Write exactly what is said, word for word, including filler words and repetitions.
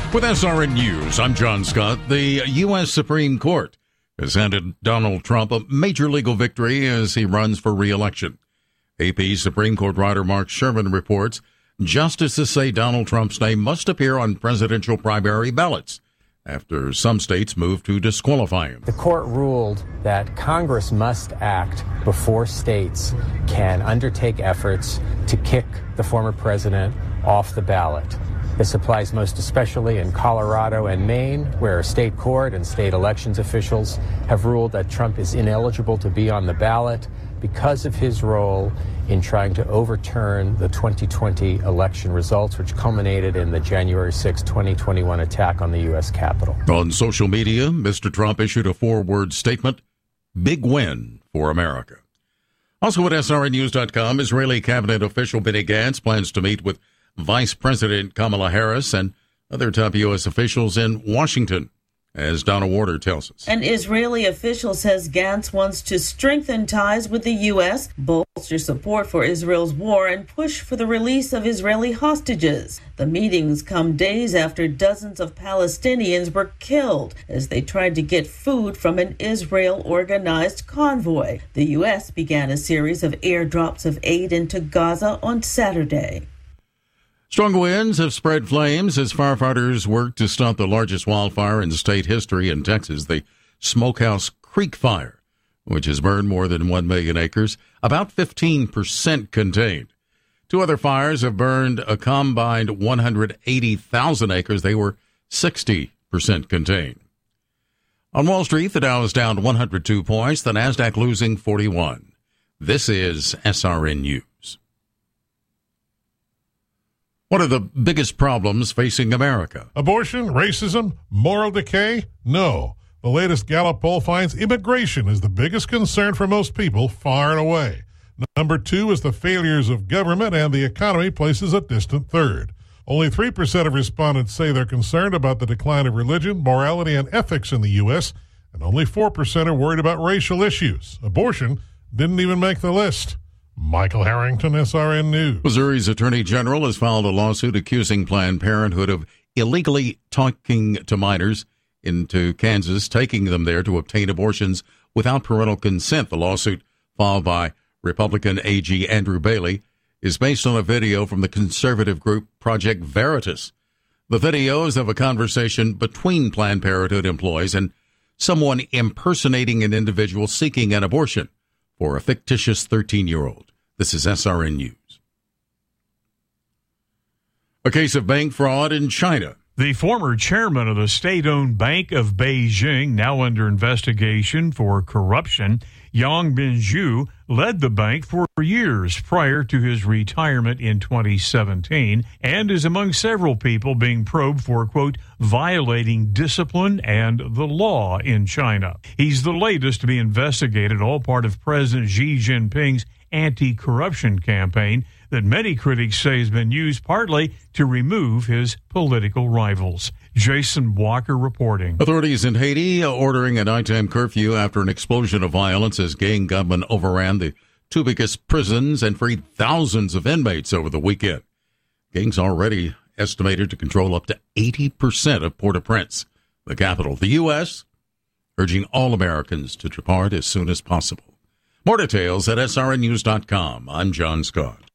With S R N News, I'm John Scott. The U S Supreme Court has handed Donald Trump a major legal victory as he runs for re-election. A P Supreme Court writer Mark Sherman reports justices say Donald Trump's name must appear on presidential primary ballots after some states moved to disqualify him. The court ruled that Congress must act before states can undertake efforts to kick the former president off the ballot. This applies most especially in Colorado and Maine, where state court and state elections officials have ruled that Trump is ineligible to be on the ballot because of his role in trying to overturn the twenty twenty election results, which culminated in the January sixth, twenty twenty-one attack on the U S Capitol. On social media, Mister Trump issued a four-word statement, big win for America. Also at S R N news dot com, Israeli cabinet official Benny Gantz plans to meet with Vice President Kamala Harris and other top U S officials in Washington, as Donna Warder tells us. An Israeli official says Gantz wants to strengthen ties with the U S, bolster support for Israel's war, and push for the release of Israeli hostages. The meetings come days after dozens of Palestinians were killed as they tried to get food from an Israel-organized convoy. The U S began a series of airdrops of aid into Gaza on Saturday. Strong winds have spread flames as firefighters work to stop the largest wildfire in state history in Texas, the Smokehouse Creek Fire, which has burned more than one million acres, about fifteen percent contained. Two other fires have burned a combined one hundred eighty thousand acres. They were sixty percent contained. On Wall Street, the Dow is down one hundred two points, the Nasdaq losing forty-one. This is S R N News. What are the biggest problems facing America? Abortion, racism, moral decay? No. The latest Gallup poll finds immigration is the biggest concern for most people, far and away. Number two is the failures of government, and the economy places a distant third. Only three percent of respondents say they're concerned about the decline of religion, morality, and ethics in the U S, and only four percent are worried about racial issues. Abortion didn't even make the list. Michael Harrington, S R N News. Missouri's Attorney General has filed a lawsuit accusing Planned Parenthood of illegally taking to minors into Kansas, taking them there to obtain abortions without parental consent. The lawsuit, filed by Republican A G Andrew Bailey, is based on a video from the conservative group Project Veritas. The video is of a conversation between Planned Parenthood employees and someone impersonating an individual seeking an abortion for a fictitious thirteen-year-old. This is S R N News. A case of bank fraud in China. The former chairman of the state-owned Bank of Beijing, now under investigation for corruption, Yang Binzhu, led the bank for years prior to his retirement in twenty seventeen and is among several people being probed for, quote, violating discipline and the law in China. He's the latest to be investigated, all part of President Xi Jinping's anti-corruption campaign that many critics say has been used partly to remove his political rivals. Jason Walker reporting. Authorities in Haiti are ordering a nighttime curfew after an explosion of violence as gang gunmen overran the two biggest prisons and freed thousands of inmates over the weekend. Gangs already estimated to control up to eighty percent of Port-au-Prince, the capital. The U S urging all Americans to depart as soon as possible. More details at S R N news dot com. I'm John Scott.